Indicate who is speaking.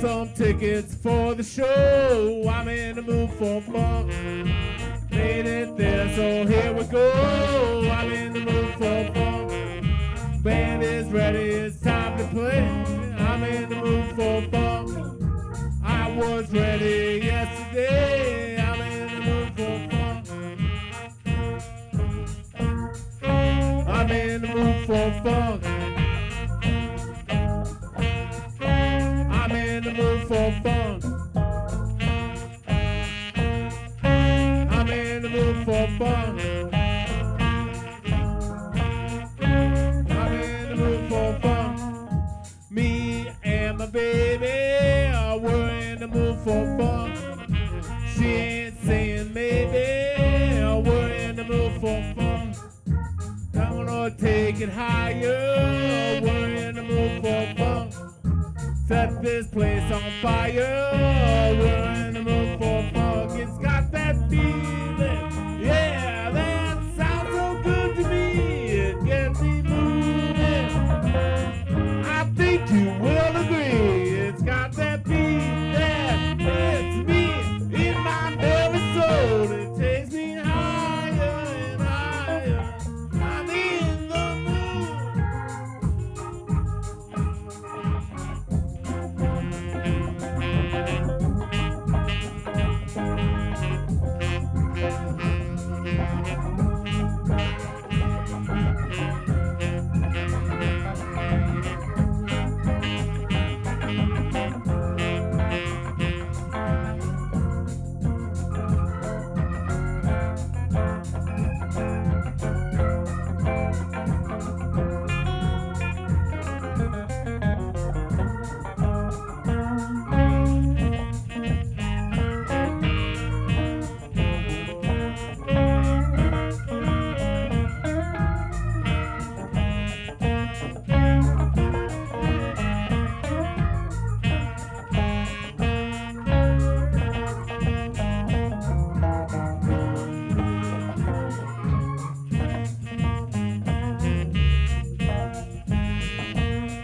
Speaker 1: some tickets for the show. I'm in the mood for funk. Made it there, so here we go. I'm in the mood for funk. Band is ready, it's time to play. I'm in the mood for funk. I was ready yesterday. I'm in the mood for funk. I'm in the mood for funk. I'm in the mood for funk. I'm in the mood for funk. I'm in the mood for funk. Me and my baby, we're in the mood for funk. She ain't saying maybe, we're in the mood for funk. I'm gonna take it higher, we're in the mood for funk. Set this place on fire, we're